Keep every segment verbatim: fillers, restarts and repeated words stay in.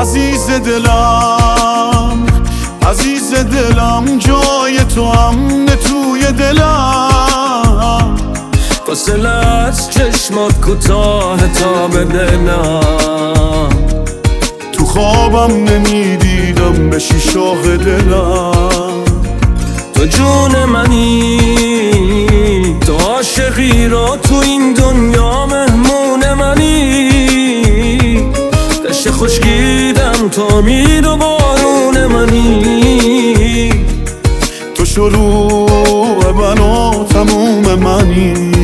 عزیز دلم عزیز دلم جای تو امن توی دلم فاصله از چشمات کوتاه تا ببینم تو خوابم نمیدیدم بشی شاه دلم تو جون منی تو عاشقی را تو این دنیا مهمون منی دشت خشکیدم تا امید و بارون منی تو شروع من و تموم منی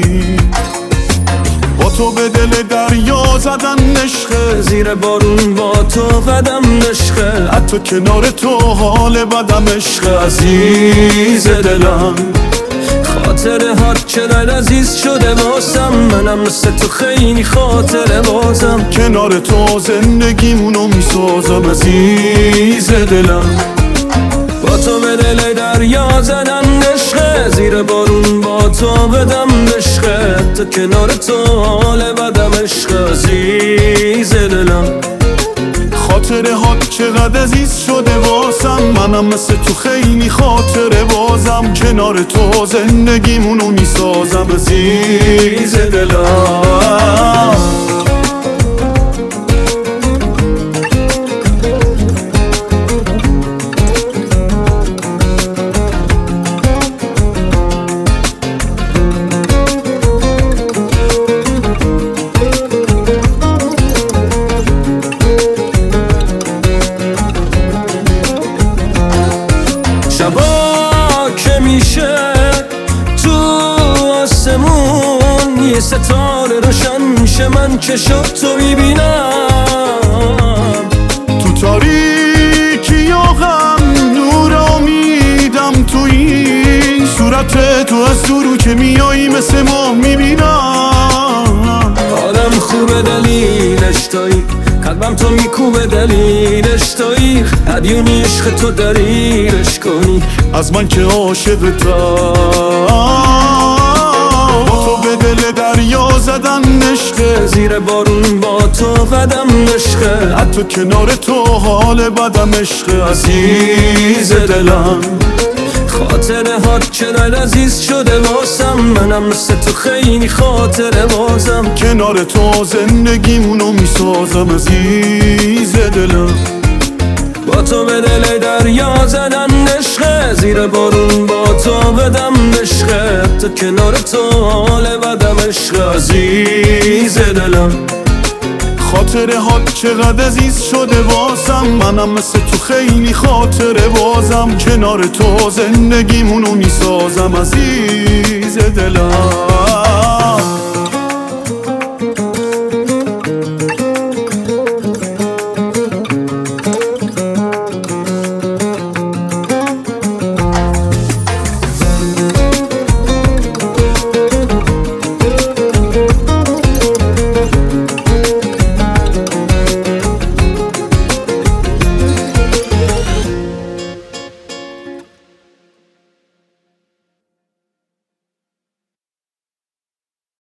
با تو به دل دریا زدن عشقه زیر بارون با تو قدم نشخه حتی کنار تو حال بدم عشق عزیز دلم خاطره هات چقدر عزیز شده واسم منم مثل تو خیلی خاطره بازم کنار تو زندگیمونو میسازم عزیز دلم با تو به دل دریا زدم عشقه زیر بارون با تو بدم عشقه تا کنار تو حال بدم عشق عزیز دلم خاطره هات چقدر عزیز شده واسم منم مثل تو خیلی خاطره بازم کنار تو زندگیمونو میسازم عزیز دلم شبا که میشه تو آسمون یه ستاره روشن میشه من چشاتو میبینم تو تاریکی و غم نور امیدم تو این صورت تو از دورو که میایی مثل ما میبینم آدم خوبه دلیلش تویی قلبم تو میکوبه دلیلش تویی هدیونی عشق تو دلیلش کنی از من که عاشقتم با تو به دل دریا زدن عشقه زیر بارون با تو قدم عشقه حتی کنار تو حال بدم عشق عزیز دلم خاطره هات چقدر عزیز شده واسم منم مثل تو خیلی خاطره بازم کنار تو زندگیمونو میسازم عزیز دلم با تو به دل دریا زدن عشقه زیر بارون با تو بدم عشقه تا کنار تو حال بدم عشق عزیز دلم خاطره هات چقدر عزیز شده واسم منم مثل تو خیلی خاطره بازم کنار تو زندگیمونو میسازم عزیز دلم